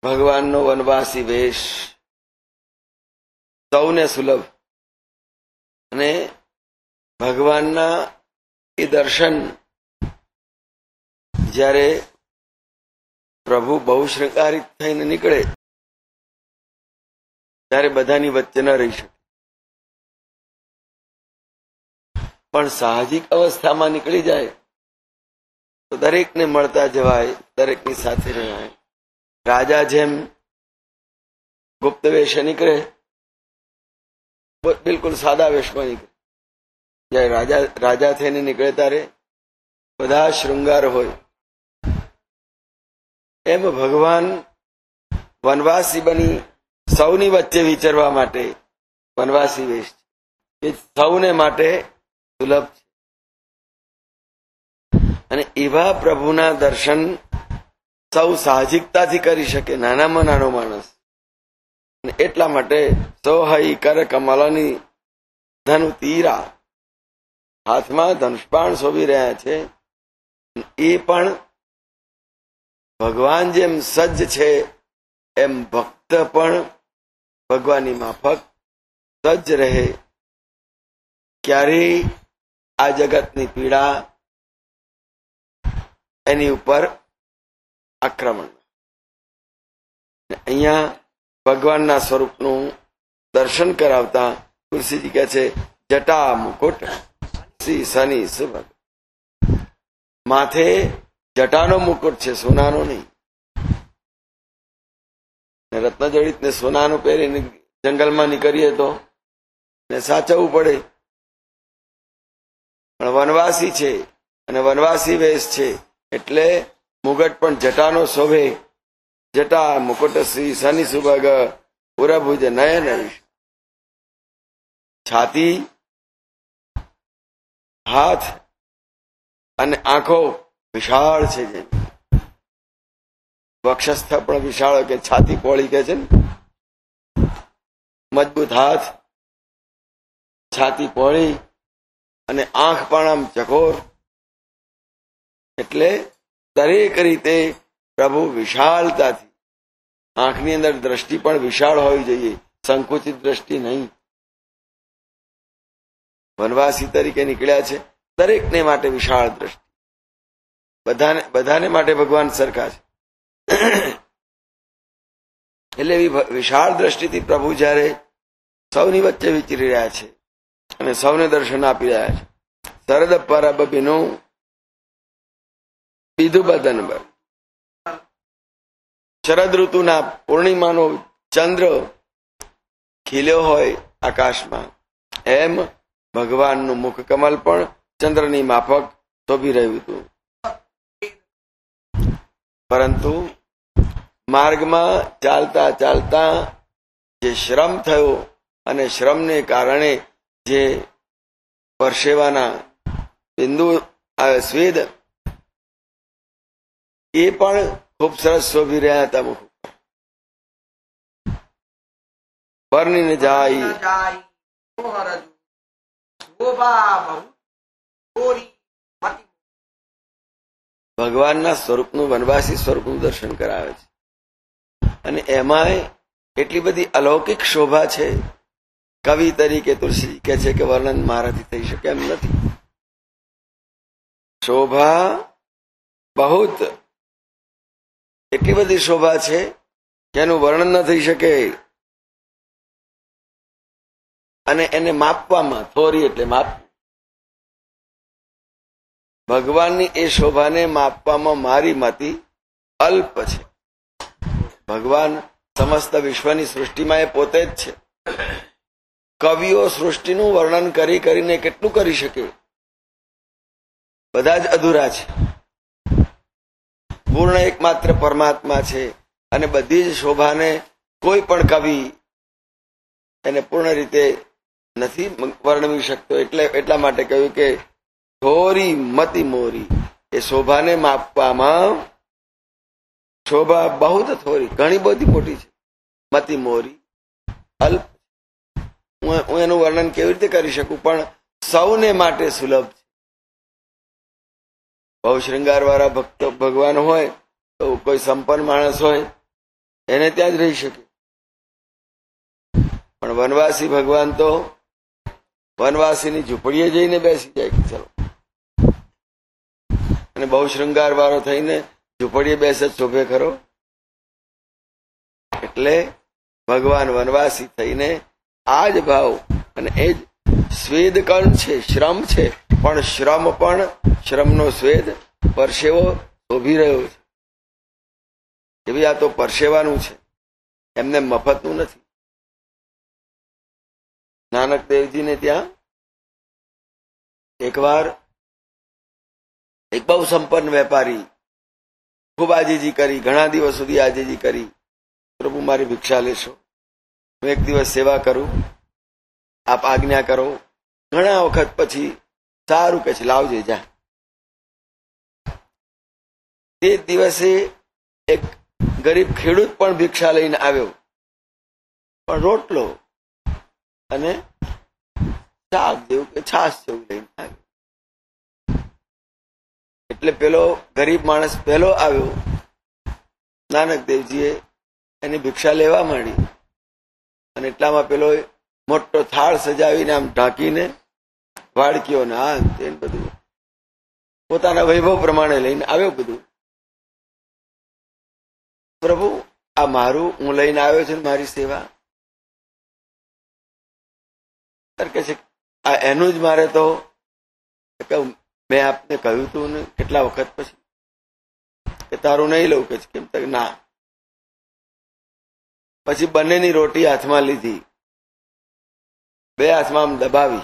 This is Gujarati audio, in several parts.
ભગવાનનો વનવાસી વેશ સૌને સુલભ, અને ભગવાનના એ દર્શન જ્યારે પ્રભુ બહુ શૃંગારિત થઈને નીકળે ત્યારે બધાની વચ્ચે ન રહી શકે, પણ સાહજિક અવસ્થામાં નીકળી જાય તો દરેકને મળતા જવાય, દરેકની સાથે રહેવાય. રાજા જેમ ગુપ્ત વેશે નીકળે, બિલકુલ સાદા વેશમાં નીકળે. જયારે રાજા થઈને નીકળે ત્યારે બધા શૃંગાર હોય, એમ ભગવાન વનવાસી બની સૌની વચ્ચે વિચરવા માટે વનવાસી વેશ છે, એ સૌને માટે સુલભ છે. અને એવા પ્રભુના દર્શન સૌ સાહજિકતાથી કરી શકે, નાનામાં નાનો માણસ. અને એટલા માટે સોહઈ કર કમલની ધનુ તીરા, હાથમાં ધનુષ્પાણ શોભી રહ્યા છે. એ પણ ભગવાન જેમ સજ્જ છે એમ ભક્ત પણ ભગવાનની માફક સજ્જ રહે. ક્યારેય આ જગતની પીડા એની ઉપર આક્રમણ. અહીંયા ભગવાનના સ્વરૂપનું દર્શન કરાવતા તુલસીજી કહે છે, જટા મુકુટ શ્રી શનિ સુભગ. માથે જટાનો મુકુટ છે, સોનાનો નહીં. રત્નજડિત ને સોનાનું પહેરીને જંગલમાં નીકળીએ તો ને સાચવવું પડે, પણ વનવાસી છે અને વનવાસી વેશ છે એટલે મુગટ પણ જટાનો શોભે. જટા મુકુટ શ્રી શનિ સુભગ પુરભુજ નયન. છાતી, હાથ અને આંખો વિશાળ છે, જેમ વક્ષસ્થ પણ વિશાળ કે છાતી પહોળી કે છે ને, મજબૂત હાથ, છાતી પહોળી અને આંખ પણ આમ ચકોર. એટલે દરેક રીતે પ્રભુ વિશાળતાથી, આંખની અંદર દ્રષ્ટિ પણ વિશાળ હોવી જોઈએ, સંકુચિત દ્રષ્ટિ નહીં. વનવાસી તરીકે નીકળ્યા છે, દરેકને માટે વિશાળ દ્રષ્ટિ. બધાને માટે ભગવાન સરખા છે. એટલે એવી વિશાળ દ્રષ્ટિથી પ્રભુ જયારે સૌની વચ્ચે વિચરી રહ્યા છે અને સૌને દર્શન આપી રહ્યા છે. શરદ પરબનું બીધું બદનબર. શરદ ઋતુના પૂર્ણિમાનો ચંદ્ર ખીલ્યો હોય આકાશમાં, એમ ભગવાનનું મુખ કમલ પણ ચંદ્રની માફક શોભી રહ્યું હતું. પરંતુ માર્ગમાં ચાલતા ચાલતા જે શ્રમ થયો અને શ્રમને કારણે જે પરસેવાના બિંદુ સ્વેદ, એ પણ ખૂબ સરસ શોભી રહ્યા હતા મુખ. પરણીને જાય ભગવાનના સ્વરૂપનું, વનવાસી સ્વરૂપનું દર્શન કરાવે છે. અને એમાંય એટલી બધી અલૌકિક શોભા છે, કવિ તરીકે તુલસીજી કહે છે કે વર્ણન મારાથી થઈ શકે એમ નથી. શોભા બહુત, એટલી બધી શોભા છે કે એનું વર્ણન ન થઈ શકે. અને એને માપવામાં, થોરી એટલે માપ, ભગવાનની એ શોભાને માપવામાં મારી મતિ અલ્પ છે. ભગવાન સમસ્ત વિશ્વની સૃષ્ટિમાં એ પોતે જ છે. કવિઓ સૃષ્ટિનું વર્ણન કરી કરીને કેટલું કરી શકે? બધા જ અધૂરા છે. પૂર્ણ એકમાત્ર પરમાત્મા છે અને બધી જ શોભાને કોઈ પણ કવિ એને પૂર્ણ રીતે નથી વર્ણવી શકતો. એટલા માટે કહ્યું કે થોરી મતિ મોરી, એ શોભાને માપવામાં શોભા બહુ થોરી, ઘણી બધી મોટી છે. મતિ મોરી અલ્પ. હું એનું વર્ણન કેવી રીતે કરી શકું? પણ સૌને માટે સુલભ છે. બહુ શ્રૃંગાર વાળા ભક્તો ભગવાન હોય તો કોઈ સંપન્ન માણસ હોય એને ત્યાં જ રહી શકે. પણ વનવાસી ભગવાન તો વનવાસીની ઝૂંપડીએ જઈને બેસી જાય કે ચલો, અને બહુ શૃંગાર વાળો થઈને ઝૂંપડીએ બેસે શોભે ખરો? એટલે ભગવાન વનવાસી થઈને આ જ ભાવ, અને એ જ સ્વેદ કણ છે, શ્રમ છે, પણ શ્રમનો સ્વેદ પરસેવો શોભી રહ્યો છે. એવી આ તો પરસેવાનું છે, એમને મફતનું નથી. નાનક દેવજીને ત્યાં એકવાર એક બહુ સંપન્ન વેપારી ખૂબ આજીજી કરી, ઘણા દિવસ સુધી આજીજી કરી, પ્રભુ મારી ભિક્ષા લેશો, હું એક દિવસ સેવા કરું, આપ આજ્ઞા કરો. ઘણા વખત પછી સારું કે છે, લાવજે જા. તે દિવસે એક ગરીબ ખેડૂત પણ ભિક્ષા લઈને આવ્યો, પણ રોટલો અને શાક જેવું કે છાશ જેવું લઈને આવ્યો. એટલે પેલો ગરીબ માણસ પહેલો આવ્યો. નાનક દેવજીએ એની ભિક્ષા લેવા માંડી, અને એટલામાં પેલો મોટો થાળ સજાવીને આમ ઢાંકીને વાડકીઓ ને આ તે બધું પોતાના વૈભવ પ્રમાણે લઈને આવ્યો. બધું પ્રભુ આ મારું, હું લઈને આવ્યો છું મારી સેવા. કે છે આ એનું જ મારે તો, મેં આપને કહ્યું તું ને કેટલા વખત પછી કે તારું નહીં લઉં. કે કેમ તક ના. પછી બંનેની રોટી હાથમાં લીધી, બે હાથમાં આમ દબાવી.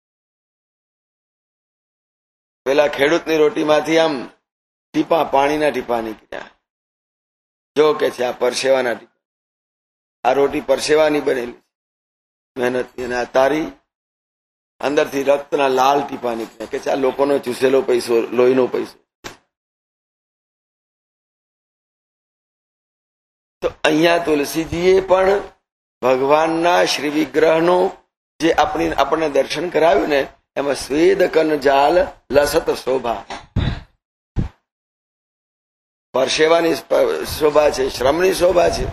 પેલા ખેડૂતની રોટીમાંથી આમ ટીપા, પાણીના ટીપા નીકળ્યા. જો કે છે આ પરસેવાના ટીપા, આ રોટી પરસેવાની બનેલી મહેનતની, અને આ તારી અંદરથી રક્તના લાલ ટીપા નીકળ્યા. કે છે આ લોકોનો ચૂસેલો પૈસો, લોહીનો પૈસો. તો અહીંયા તુલસીજીએ પણ ભગવાનના શ્રી વિગ્રહનો જે આપણને દર્શન કરાવ્યું ને, એમાં સ્વેદ કન જાલ લસત શોભા, પરસેવાની શોભા છે, શ્રમની શોભા છે,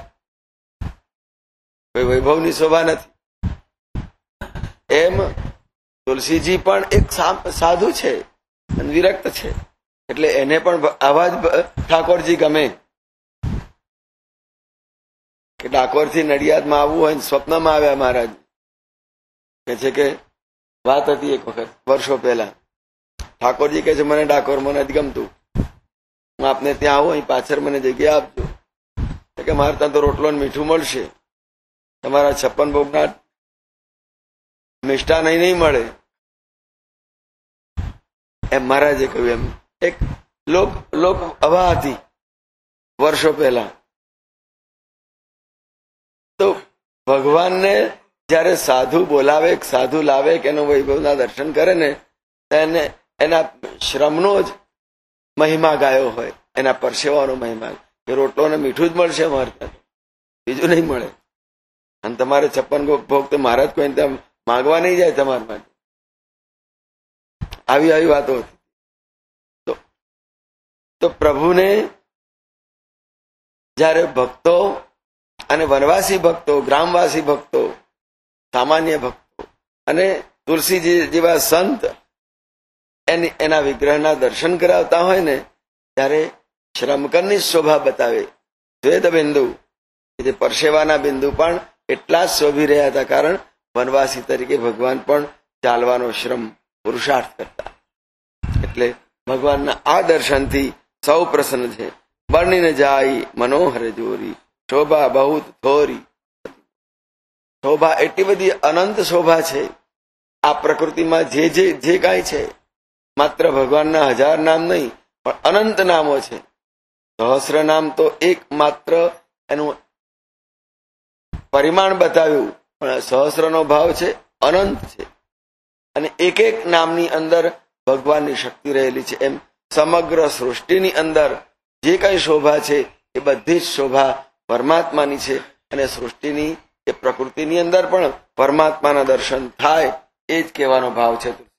કોઈ વૈભવની શોભા નથી. એમ તુલસીજી પણ એક સાધુ છે અને વિરક્ત છે, એટલે એને પણ આવા જ ઠાકોરજી ગમે. કે ડાકોરથી નડિયાદમાં આવવું હોય, સ્વપ્નમાં આવ્યા મહારાજ. કે છે કે વાત હતી એક વખત વર્ષો પહેલા, ઠાકોરજી કે છે મને ડાકોર મને નથી ગમતું, હું આપને ત્યાં આવું, અહીં પાછળ મને જગ્યા આપજો. કે મારે ત્યાં તો રોટલો ને મીઠું મળશે, તમારા 56 ભોગના મિષ્ટાન નહીં મળે. એમ મહારાજે કહ્યું. એમ એક લોક હવા હતી વર્ષો પહેલા. તો ભગવાનને જયારે સાધુ બોલાવે, સાધુ લાવે કે એનો વૈભવના દર્શન કરે ને, એને એના શ્રમનો જ મહિમા ગાયો હોય, એના પરસેવાનો મહિમા. કે રોટલો ને મીઠું જ મળશે અમારે ત્યાં, બીજું નહીં મળે. અને તમારે 56 ભોગ તો મહારાજ કોઈ ત્યાં માગવા નહીં જાય તમારા માટે. આવી વાતો હતી. તો પ્રભુને જયારે ભક્તો અને વનવાસી ભક્તો, ગ્રામવાસી ભક્તો, સામાન્ય ભક્તો અને તુલસીજી જેવા સંત એના વિગ્રહના દર્શન કરાવતા હોય ને, ત્યારે શ્રમકરની શોભા બતાવે. સ્વેદ બિંદુ, જે પરસેવાના બિંદુ પણ એટલા જ શોભી રહ્યા હતા, કારણ વનવાસી તરીકે ભગવાન પણ ચાલવાનો શ્રમ, પુરુષાર્થ કરતા. એટલે ભગવાનના આ દર્શનથી સૌ પ્રસન્ન છે. વર્ણીને જાય મનોહર જોરી, શોભા બહુ થોરી. શોભા એટલી બધી અનંત શોભા છે આ પ્રકૃતિમાં. જે કાંઈ છે માત્ર ભગવાનના 1000 નામ નહીં, પણ અનંત નામો છે. સહસ્ર નામ તો એક માત્ર એનું પરિમાણ બતાવ્યું, પણ સહસ્રનો ભાવ છે, અનંત છે. અને એક એક નામની અંદર ભગવાનની શક્તિ રહેલી છે. એમ સમગ્ર સૃષ્ટિની અંદર જે કઈ શોભા છે એ બધી જ શોભા પરમાત્માની છે. અને સૃષ્ટિની એ પ્રકૃતિની અંદર પણ પરમાત્માના દર્શન થાય, એ જ કહેવાનો ભાવ છે.